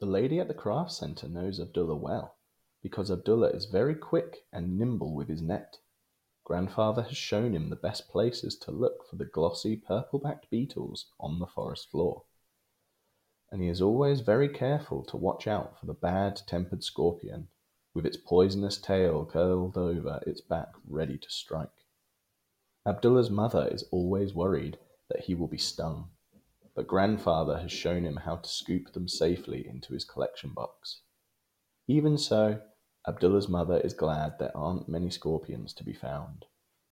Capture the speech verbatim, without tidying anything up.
The lady at the craft centre knows Abdullah well, because Abdullah is very quick and nimble with his net. Grandfather has shown him the best places to look for the glossy purple-backed beetles on the forest floor, and he is always very careful to watch out for the bad-tempered scorpion, with its poisonous tail curled over its back ready to strike. Abdullah's mother is always worried that he will be stung, but Grandfather has shown him how to scoop them safely into his collection box. Even so, Abdullah's mother is glad there aren't many scorpions to be found.